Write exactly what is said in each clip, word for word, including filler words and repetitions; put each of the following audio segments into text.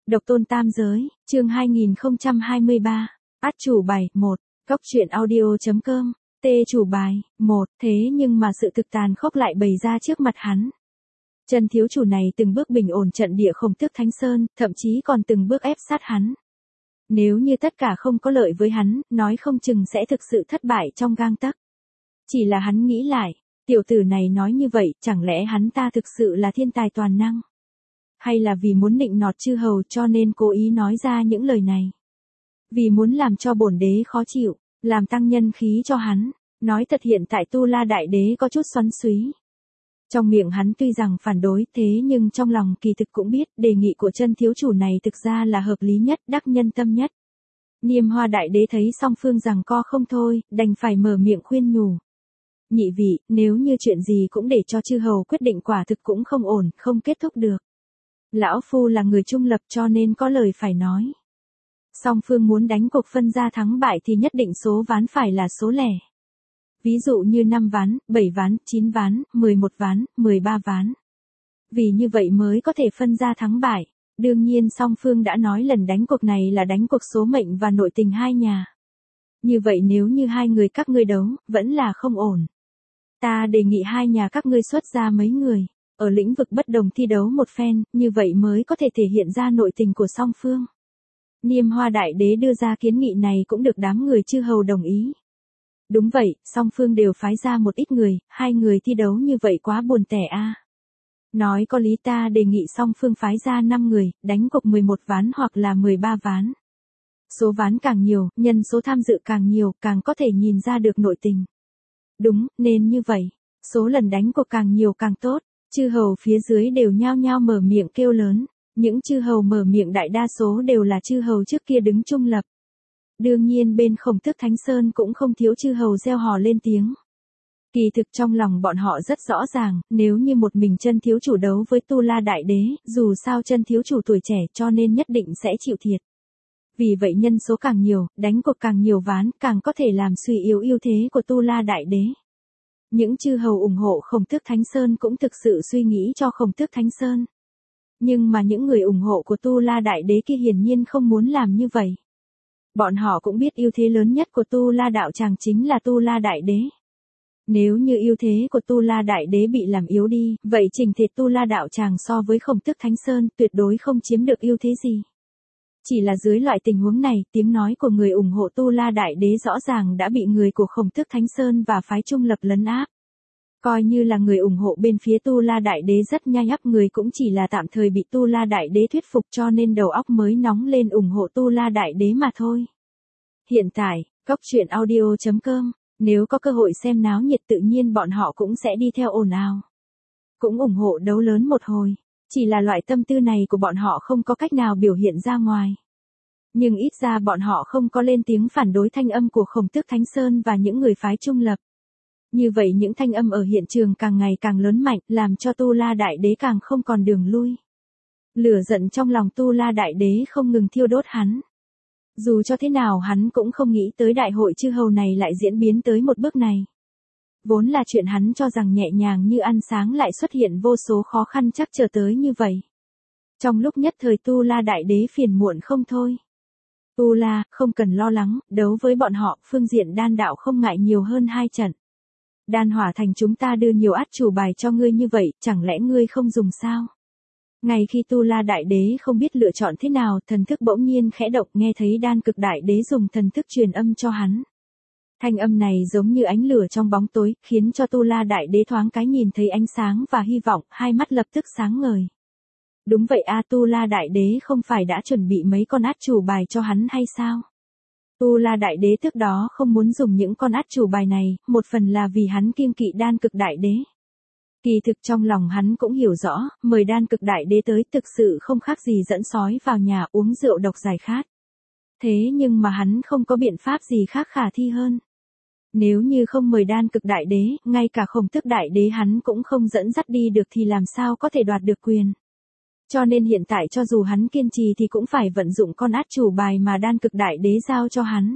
Độc tôn tam giới, chương hai nghìn không trăm hai mươi ba. Át chủ bài, một. Góc truyện audio.com. T chủ bài, một. Thế nhưng mà sự thực tàn khốc lại bày ra trước mặt hắn. Chân thiếu chủ này từng bước bình ổn trận địa Khổng Tước Thánh Sơn, thậm chí còn từng bước ép sát hắn. Nếu như tất cả không có lợi với hắn, nói không chừng sẽ thực sự thất bại trong gang tấc. Chỉ là hắn nghĩ lại, tiểu tử này nói như vậy, chẳng lẽ hắn ta thực sự là thiên tài toàn năng? Hay là vì muốn nịnh nọt chư hầu cho nên cố ý nói ra những lời này? Vì muốn làm cho bổn đế khó chịu, làm tăng nhân khí cho hắn, nói thật hiện tại Tu La Đại Đế có chút xoắn xuý. Trong miệng hắn tuy rằng phản đối thế nhưng trong lòng kỳ thực cũng biết đề nghị của chân thiếu chủ này thực ra là hợp lý nhất, đắc nhân tâm nhất. Niêm Hoa Đại Đế thấy song phương rằng co không thôi, đành phải mở miệng khuyên nhủ. Nhị vị, nếu như chuyện gì cũng để cho chư hầu quyết định quả thực cũng không ổn, không kết thúc được. Lão Phu là người trung lập cho nên có lời phải nói. Song phương muốn đánh cuộc phân ra thắng bại thì nhất định số ván phải là số lẻ. Ví dụ như năm ván, bảy ván, chín ván, mười một ván, mười ba ván. Vì như vậy mới có thể phân ra thắng bại. Đương nhiên song phương đã nói lần đánh cuộc này là đánh cuộc số mệnh và nội tình hai nhà. Như vậy nếu như hai người các ngươi đấu, vẫn là không ổn. Ta đề nghị hai nhà các ngươi xuất ra mấy người, ở lĩnh vực bất đồng thi đấu một phen, như vậy mới có thể thể hiện ra nội tình của song phương. Niêm Hoa Đại Đế đưa ra kiến nghị này cũng được đám người chư hầu đồng ý. Đúng vậy, song phương đều phái ra một ít người, hai người thi đấu như vậy quá buồn tẻ a. Nói có lý ta đề nghị song phương phái ra năm người, đánh cuộc mười một ván hoặc là mười ba ván. Số ván càng nhiều, nhân số tham dự càng nhiều, càng có thể nhìn ra được nội tình. Đúng, nên như vậy. Số lần đánh cuộc càng nhiều càng tốt. Chư hầu phía dưới đều nhao nhao mở miệng kêu lớn. Những chư hầu mở miệng đại đa số đều là chư hầu trước kia đứng trung lập. Đương nhiên bên Khổng Tước Thánh Sơn cũng không thiếu chư hầu reo hò lên tiếng. Kỳ thực trong lòng bọn họ rất rõ ràng, nếu như một mình chân thiếu chủ đấu với Tu La Đại Đế, dù sao chân thiếu chủ tuổi trẻ cho nên nhất định sẽ chịu thiệt. Vì vậy nhân số càng nhiều, đánh cuộc càng nhiều ván, càng có thể làm suy yếu ưu thế của Tu La Đại Đế. Những chư hầu ủng hộ Khổng Tước Thánh Sơn cũng thực sự suy nghĩ cho Khổng Tước Thánh Sơn. Nhưng mà những người ủng hộ của Tu La Đại Đế kia hiển nhiên không muốn làm như vậy. Bọn họ cũng biết ưu thế lớn nhất của Tu La Đạo Tràng chính là Tu La Đại Đế. Nếu như ưu thế của Tu La Đại Đế bị làm yếu đi, vậy trình thể Tu La Đạo Tràng so với Khổng Tước Thánh Sơn tuyệt đối không chiếm được ưu thế gì. Chỉ là dưới loại tình huống này, tiếng nói của người ủng hộ Tu La Đại Đế rõ ràng đã bị người của Khổng Tước Thánh Sơn và phái trung lập lấn áp. Coi như là người ủng hộ bên phía Tu La Đại Đế rất nhai nhắc người cũng chỉ là tạm thời bị Tu La Đại Đế thuyết phục cho nên đầu óc mới nóng lên ủng hộ Tu La Đại Đế mà thôi. Hiện tại, góc truyện audio.com, nếu có cơ hội xem náo nhiệt tự nhiên bọn họ cũng sẽ đi theo ồn ào. Cũng ủng hộ đấu lớn một hồi. Chỉ là loại tâm tư này của bọn họ không có cách nào biểu hiện ra ngoài. Nhưng ít ra bọn họ không có lên tiếng phản đối thanh âm của Khổng Tước Thánh Sơn và những người phái trung lập. Như vậy những thanh âm ở hiện trường càng ngày càng lớn mạnh, làm cho Tu La Đại Đế càng không còn đường lui. Lửa giận trong lòng Tu La Đại Đế không ngừng thiêu đốt hắn. Dù cho thế nào hắn cũng không nghĩ tới đại hội chư hầu này lại diễn biến tới một bước này. Vốn là chuyện hắn cho rằng nhẹ nhàng như ăn sáng lại xuất hiện vô số khó khăn chắc chờ tới như vậy. Trong lúc nhất thời Tu La Đại Đế phiền muộn không thôi. Tu La, không cần lo lắng, đấu với bọn họ, phương diện đan đạo không ngại nhiều hơn hai trận. Đan Hỏa Thành chúng ta đưa nhiều át chủ bài cho ngươi như vậy, chẳng lẽ ngươi không dùng sao? Ngay khi Tu La Đại Đế không biết lựa chọn thế nào, thần thức bỗng nhiên khẽ động nghe thấy Đan Cực Đại Đế dùng thần thức truyền âm cho hắn. Thanh âm này giống như ánh lửa trong bóng tối, khiến cho Tu La Đại Đế thoáng cái nhìn thấy ánh sáng và hy vọng, hai mắt lập tức sáng ngời. Đúng vậy a, Tu La Đại Đế không phải đã chuẩn bị mấy con át chủ bài cho hắn hay sao? Tu La Đại Đế trước đó không muốn dùng những con át chủ bài này, một phần là vì hắn kiêng kỵ Đan Cực Đại Đế. Kỳ thực trong lòng hắn cũng hiểu rõ, mời Đan Cực Đại Đế tới thực sự không khác gì dẫn sói vào nhà uống rượu độc giải khát. Thế nhưng mà hắn không có biện pháp gì khác khả thi hơn. Nếu như không mời Đan Cực Đại Đế, ngay cả Khổng Tước Đại Đế hắn cũng không dẫn dắt đi được thì làm sao có thể đoạt được quyền. Cho nên hiện tại cho dù hắn kiên trì thì cũng phải vận dụng con át chủ bài mà Đan Cực Đại Đế giao cho hắn.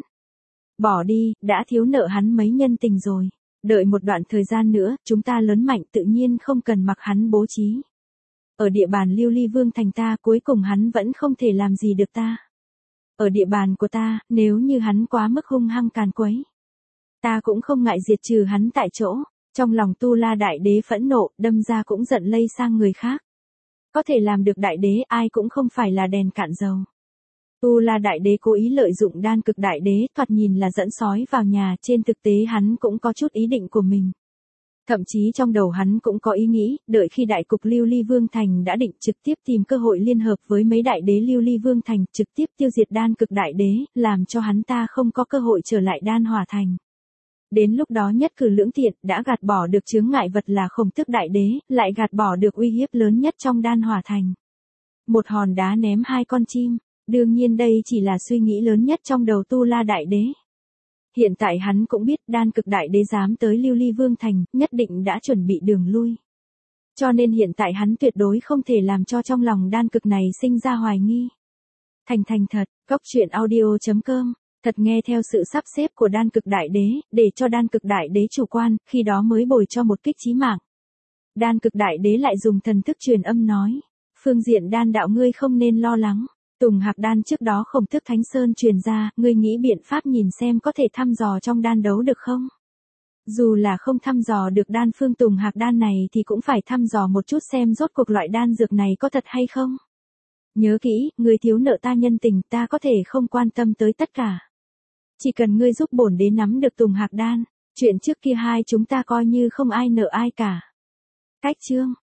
Bỏ đi, đã thiếu nợ hắn mấy nhân tình rồi. Đợi một đoạn thời gian nữa, chúng ta lớn mạnh tự nhiên không cần mặc hắn bố trí. Ở địa bàn Lưu Ly Vương thành ta cuối cùng hắn vẫn không thể làm gì được ta. Ở địa bàn của ta, nếu như hắn quá mức hung hăng càn quấy, ta cũng không ngại diệt trừ hắn tại chỗ. Trong lòng Tu La Đại Đế phẫn nộ, đâm ra cũng giận lây sang người khác. Có thể làm được Đại Đế ai cũng không phải là đèn cạn dầu. Tu La Đại Đế cố ý lợi dụng đan cực Đại Đế, thoạt nhìn là dẫn sói vào nhà, trên thực tế hắn cũng có chút ý định của mình. Thậm chí trong đầu hắn cũng có ý nghĩ, đợi khi đại cục Lưu Ly Vương thành đã định trực tiếp tìm cơ hội liên hợp với mấy đại đế Lưu Ly Vương thành, trực tiếp tiêu diệt đan cực Đại Đế, làm cho hắn ta không có cơ hội trở lại đan hỏa thành. Đến lúc đó nhất cử lưỡng tiện, đã gạt bỏ được chướng ngại vật là Khổng Tước Đại Đế, lại gạt bỏ được uy hiếp lớn nhất trong đan hỏa thành. Một hòn đá ném hai con chim, đương nhiên đây chỉ là suy nghĩ lớn nhất trong đầu Tu La Đại Đế. Hiện tại hắn cũng biết đan cực Đại Đế dám tới Lưu Ly Vương thành, nhất định đã chuẩn bị đường lui. Cho nên hiện tại hắn tuyệt đối không thể làm cho trong lòng đan cực này sinh ra hoài nghi. Thành thành thật, góc truyện audio chấm com. Thật nghe theo sự sắp xếp của đan cực Đại Đế, để cho đan cực Đại Đế chủ quan, khi đó mới bồi cho một kích chí mạng. Đan cực Đại Đế lại dùng thần thức truyền âm nói, phương diện đan đạo ngươi không nên lo lắng. Tùng Hạc đan trước đó Khổng Tước Thánh Sơn truyền ra, ngươi nghĩ biện pháp nhìn xem có thể thăm dò trong đan đấu được không? Dù là không thăm dò được đan phương Tùng Hạc đan này thì cũng phải thăm dò một chút xem rốt cuộc loại đan dược này có thật hay không. Nhớ kỹ, ngươi thiếu nợ ta nhân tình, ta có thể không quan tâm tới tất cả. Chỉ cần ngươi giúp bổn đế nắm được Tùng Hạc đan, chuyện trước kia hai chúng ta coi như không ai nợ ai cả. Cách chương